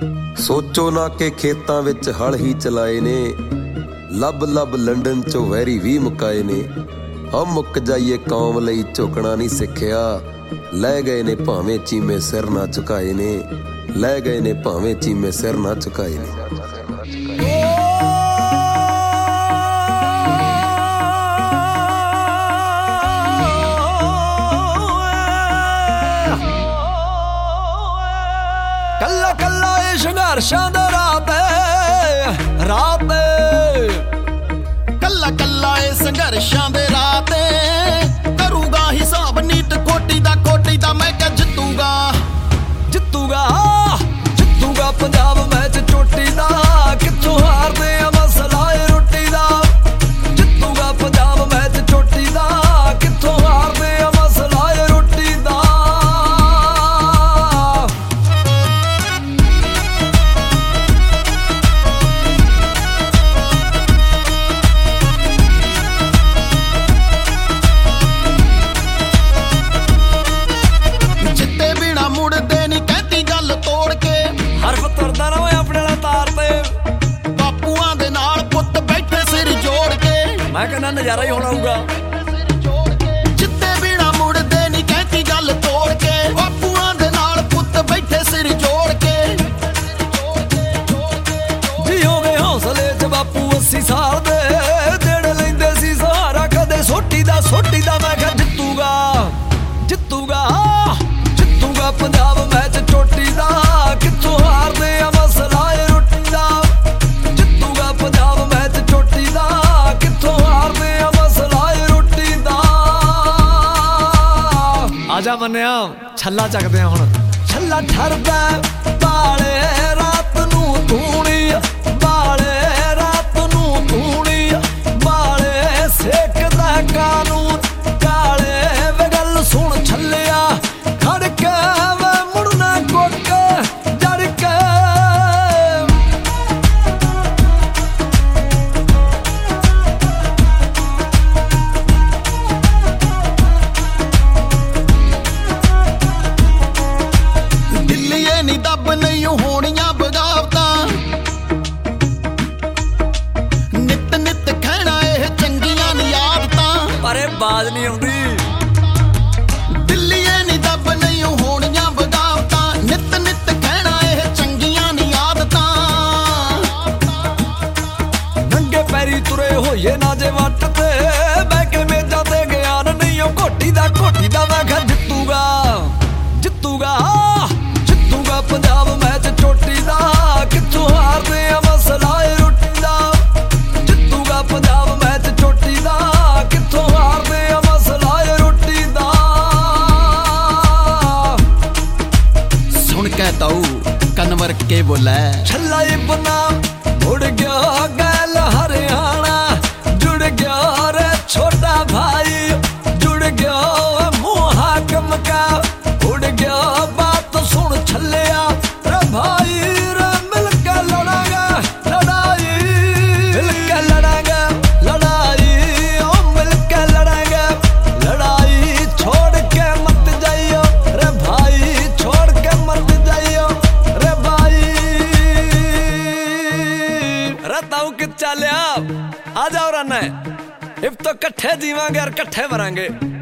ਸੋਚੋ ਨਾ ਕਿ ਖੇਤਾਂ ਵਿੱਚ ਹਲ ਹੀ ਚਲਾਏ ਨੇ, ਲੱਭ ਲੱਭ ਲੰਡਨ ਚੋਂ ਵੈਰੀ ਵੀ ਮੁਕਾਏ ਨੇ। ਹਮ ਮੁੱਕ ਜਾਈਏ ਕੌਮ ਲਈ ਝੁਕਣਾ ਨਹੀਂ ਸਿੱਖਿਆ, ਲੈ ਗਏ ਨੇ ਭਾਵੇਂ ਚੀਮੇ ਸਿਰ ਨਾ ਝੁਕਾਏ ਨੇ, ਲੈ ਗਏ ਨੇ ਭਾਵੇਂ ਚੀਮੇ ਸਿਰ ਨਾ ਝੁਕਾਏ ਨੇ। ਕੱਲਾ ਕੱਲਾ ਇਹ ਸੰਘਰਸ਼ਾਂ ਦਾ ਰਾਤ ਏ, ਰਾਤ ਏ, ਕੱਲਾ ਕੱਲਾ ਇਹ ਸੰਘਰਸ਼ਾਂ ਦੇ ਰਾਤ ਏ। ਕਰੂਗਾ ਹਿਸਾਬ ਨੀਤ ਕੋਟੀ ਦਾ ਮੈਂ ਕਿਹਾ ਜਿੱਤੂਗਾ, ਜਿੱਤੂਗਾ, ਜਿੱਤੂਗਾ ਪੰਜਾਬ ਮੈਚ ਚੋਟੀ ਦਾ। ਕਿੱਥੋਂ ਹਾਰਦੇ ਆ ਮਸਲਾ ਏ ਰੋਟੀ ਦਾ, ਜਿੱਤੂਗਾ ਪੰਜਾਬ ਮੈਚ ਚੋਟੀ ਦਾ। ਕਿੱਥੋਂ ਹਾਰਦੇ ਆ ਮਸਲਾ ਏ ਰੋਟੀ ਦਾ। ਜਿੱਤੇ ਬਿਨਾ ਮੁੜਦੇ ਨਹੀਂ ਕਹਿੰਦੀ ਗੱਲ ਤੋੜ ਕੇ। ਹਰਫ ਤੁਰਦਾ ਨਾ ਓਏ ਆਪਣੇ ਨਾਲ ਤਾਰ ਤੇ, ਬਾਪੂਆਂ ਦੇ ਨਾਲ ਪੁੱਤ ਬੈਠੇ ਸਿਰ ਜੋੜ ਕੇ। ਮੈਂ ਕਹਿੰਦਾ ਨਜ਼ਾਰਾ ਹੀ ਹੋਣਾ ਹੋਊਗਾ। ਜਿੱਤੇ ਬਿਨਾ ਮੁੜਦੇ ਨਹੀਂ ਕਹਿੰਦੀ ਗੱਲ ਤੋੜ ਕੇ, ਬਾਪੂਆਂ ਦੇ ਨਾਲ ਪੁੱਤ ਬੈਠੇ ਸਿਰ ਜੋੜ ਕੇ। ਜਿਉਂਦੇ ਹੌਸਲੇ ਚ ਬਾਪੂ 80 ਸਾਲ ਦੇ, ਜਿਹੜੇ ਲੈਂਦੇ ਸੀ ਸਹਾਰਾ ਕਦੇ ਸੋਟੀ ਦਾ, ਸੋਟੀ ਦਾ। ਮੈਂ ਕਿਹਾ ਜਿੱਤੂਗਾ, ਜਿੱਤੂਗਾ, ਜਿੱਤੂਗਾ ਪੰਜਾਬ ਮੈਚ ਚੋਟੀ ਦਾ। ਕਿੱਥੋਂ ਹਾਰਦੇ ਆ ਮਸਲਾ ਏ ਰੋਟੀ ਦਾ, ਜਿੱਤੂਗਾ ਪੰਜਾਬ ਮੈਚ ਚੋਟੀ ਦਾ। ਕਿੱਥੋਂ ਹਾਰਦੇ ਆ ਮਸਲਾ ਏ ਰੋਟੀ ਦਾ। ਆਜਾ ਮੰਨਿਆ ਛੱਲਾ ਚੱਕਦੇ ਆ ਹੁਣ। ਛੱਲਾ ਠਰਦਾ ਬਾਲੇ ਰਾਤ ਨੂੰ ਧੂਣੀ, ਬਾਲੇ ਰਾਤ ਨੂੰ ਧੂਣੀ, ਬਾਲੇ ਸੇਕਦਾ ਕਾਨੂੰਨ ਕਾਲੇ। ਵੇ ਗੱਲ ਸੁਣ ਛੱਲਿਆ ਖੜ ਕੇ ਵੇ ਮੁੜਨਾ ਕੁੱਕ ਜੜ ਕੇ। ਦਿੱਲੀਏ ਨੀ ਦੱਬ ਨਹੀਂ ਹੋਣੀਆਂ ਬਗਾਵਤਾਂ, ਨਿੱਤ ਨਿੱਤ ਕਹਿਣਾ ਇਹ ਚੰਗੀਆਂ ਨੀ ਆਦਤਾਂ। ਪਰ ਇਹ ਬਾਜ਼ ਨਹੀਂ ਆਉਂਦੀ। ਦਿੱਲੀਏ ਨੀ ਦੱਬ ਨਹੀਂ ਹੋਣੀਆਂ ਬਗਾਵਤਾਂ, ਨਿੱਤ ਨਿੱਤ ਕਹਿਣਾ ਇਹ ਚੰਗੀਆਂ ਨੀ ਆਦਤਾਂ। ਨੰਗੇ ਪੈਰੀ ਤੁਰੇ ਹੋਈਏ ਨਾ ਜੇ ਵੱਟ ਤੇ, ਬਹਿ ਕੇ ਮੇਜ਼ਾਂ ਤੇ ਗਿਆਨ ਨਹੀਂ ਉਹ ਘੋਟੀ ਦਾ, ਘੋਟੀ ਦਾ। ਮੈਂ ਕਿਹਾ ਜਿੱਤੂਗਾ, ਜਿੱਤੂਗਾ, ਜਿੱਤੂਗਾ ਪੰਜਾਬ ਮੈਚ ਚੋਟੀ ਦਾ। ਕਿੱਥੋਂ ਹਾਰਦੇ ਆ ਮਸਲਾ ਏ ਰੋਟੀ ਦਾ, ਜਿੱਤੂਗਾ ਪੰਜਾਬ ਮੈਚ ਚੋਟੀ ਦਾ। ਕਿੱਥੋਂ ਹਾਰਦੇ ਆ ਮਸਲਾ ਏ ਰੋਟੀ ਦਾ। ਸੁਣ ਕੇ ਤਾਊ ਕੰਨ ਵਰ ਕੇ ਬੋਲੇ। ਛੱਲਾ ਇਬਨਾ ਮੁੜ ਗਿਆ ਗੈਲ ਹਰਿਆਣਾ, ਜੁੜ ਗਿਆ ਰੇ ਛੋਟਾ ਭਾਈ, ਜੁੜ ਗਿਆ ਮੂੰਹ ਹਾਕਮ ਕਾ। ਉੜ ਗਿਆ ਬਾਤ ਸੁਣ ਛੱਲਿਆ ਰੇ ਭਾਈ, ਰੇ ਮਿਲ ਕੇ ਲੜਾਂਗੇ ਲੜਾਈ, ਮਿਲ ਕੇ ਲੜਾਂਗੇ ਲੜਾਈ, ਓ ਮਿਲ ਕੇ ਲੜਾਂਗੇ ਲੜਾਈ। ਛੋੜ ਕੇ ਮਤ ਜਾਈਓ ਰੇ ਭਾਈ, ਛੋੜ ਕੇ ਮਤ ਜਾਈਓ ਰੇ ਭਾਈ। ਰਤਾਉ ਕਿ ਚੱਲਿਆ ਆ ਜਾਓ ਰੰਨੇ, ਇਬ ਤੋਂ ਇਕੱਠੇ ਜੀਵਾਂਗੇ ਔਰ ਇਕੱਠੇ ਮਰਾਂਗੇ।